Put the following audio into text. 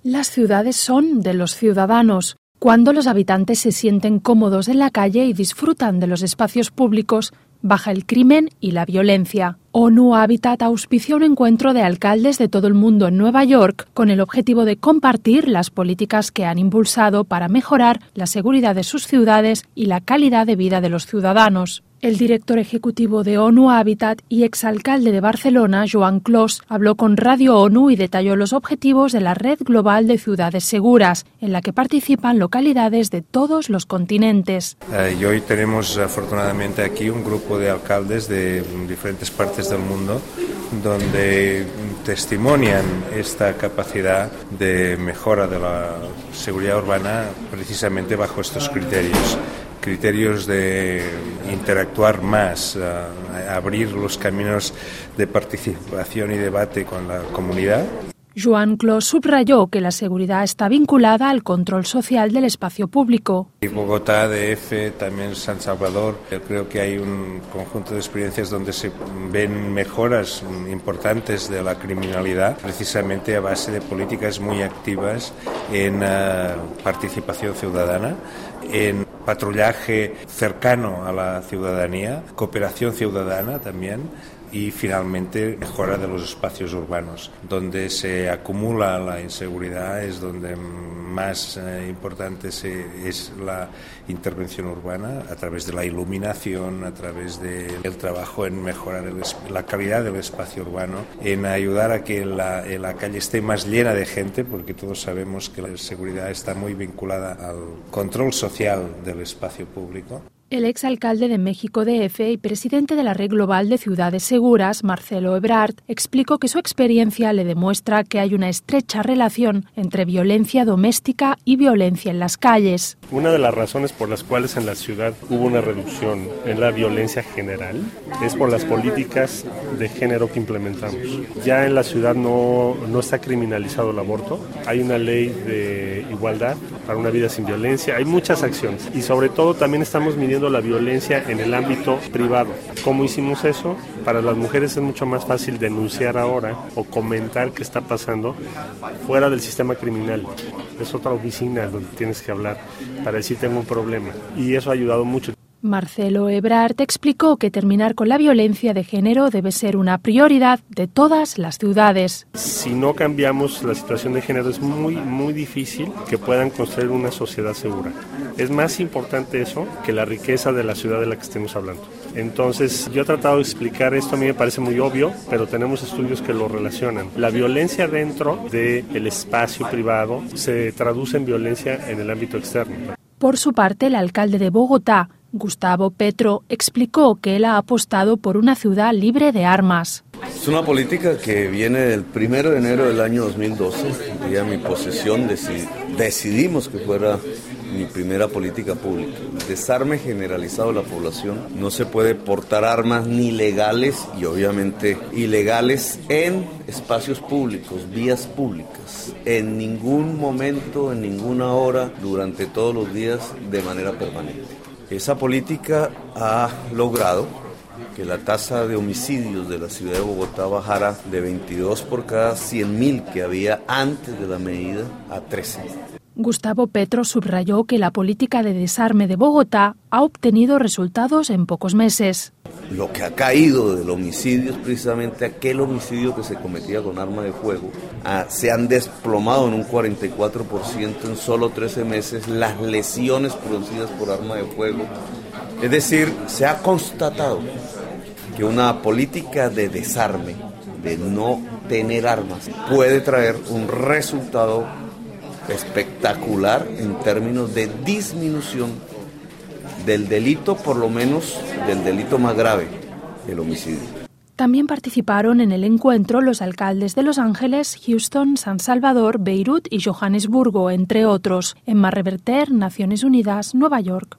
Las ciudades son de los ciudadanos. Cuando los habitantes se sienten cómodos en la calle y disfrutan de los espacios públicos, baja el crimen y la violencia. ONU Habitat auspició un encuentro de alcaldes de todo el mundo en Nueva York con el objetivo de compartir las políticas que han impulsado para mejorar la seguridad de sus ciudades y la calidad de vida de los ciudadanos. El director ejecutivo de ONU Habitat y exalcalde de Barcelona, Joan Clos, habló con Radio ONU y detalló los objetivos de la Red Global de Ciudades Seguras, en la que participan localidades de todos los continentes. Y hoy tenemos afortunadamente aquí un grupo de alcaldes de diferentes partes del mundo donde testimonian esta capacidad de mejora de la seguridad urbana precisamente bajo estos criterios de interactuar más, abrir los caminos de participación y debate con la comunidad. Joan Clos subrayó que la seguridad está vinculada al control social del espacio público. Bogotá, DF, también San Salvador, creo que hay un conjunto de experiencias donde se ven mejoras importantes de la criminalidad, precisamente a base de políticas muy activas en participación ciudadana, en patrullaje cercano a la ciudadanía, cooperación ciudadana también, y finalmente mejora de los espacios urbanos. Donde se acumula la inseguridad es donde más importante es la intervención urbana a través de la iluminación, a través del trabajo en mejorar la calidad del espacio urbano, en ayudar a que la calle esté más llena de gente, porque todos sabemos que la seguridad está muy vinculada al control social del espacio público. El exalcalde de México DF y presidente de la Red Global de Ciudades Seguras, Marcelo Ebrard, explicó que su experiencia le demuestra que hay una estrecha relación entre violencia doméstica y violencia en las calles. Una de las razones por las cuales en la ciudad hubo una reducción en la violencia general es por las políticas de género que implementamos. Ya en la ciudad no está criminalizado el aborto, hay una ley de igualdad para una vida sin violencia, hay muchas acciones y sobre todo también estamos midiendo la violencia en el ámbito privado. ¿Cómo hicimos eso? Para las mujeres es mucho más fácil denunciar ahora o comentar qué está pasando fuera del sistema criminal. Es otra oficina donde tienes que hablar para decir tengo un problema y eso ha ayudado mucho. Marcelo Ebrard explicó que terminar con la violencia de género debe ser una prioridad de todas las ciudades. Si no cambiamos la situación de género es muy difícil que puedan construir una sociedad segura. Es más importante eso que la riqueza de la ciudad de la que estemos hablando. Entonces, yo he tratado de explicar esto, a mí me parece muy obvio, pero tenemos estudios que lo relacionan. La violencia dentro del espacio privado se traduce en violencia en el ámbito externo. Por su parte, el alcalde de Bogotá, Gustavo Petro, explicó que él ha apostado por una ciudad libre de armas. Es una política que viene del 1 de enero del año 2012, ya en mi posesión decidimos que fuera mi primera política pública. Desarme generalizado de la población, no se puede portar armas ni legales y obviamente ilegales en espacios públicos, vías públicas, en ningún momento, en ninguna hora, durante todos los días, de manera permanente. Esa política ha logrado que la tasa de homicidios de la ciudad de Bogotá bajara de 22 por cada 100.000 que había antes de la medida a 13. Gustavo Petro subrayó que la política de desarme de Bogotá ha obtenido resultados en pocos meses. Lo que ha caído del homicidio es precisamente aquel homicidio que se cometía con arma de fuego. Se han desplomado en un 44% en solo 13 meses las lesiones producidas por arma de fuego. Es decir, se ha constatado que una política de desarme, de no tener armas, puede traer un resultado espectacular en términos de disminución del delito, por lo menos del delito más grave, el homicidio. También participaron en el encuentro los alcaldes de Los Ángeles, Houston, San Salvador, Beirut y Johannesburgo, entre otros. Emma Reverter, Naciones Unidas, Nueva York.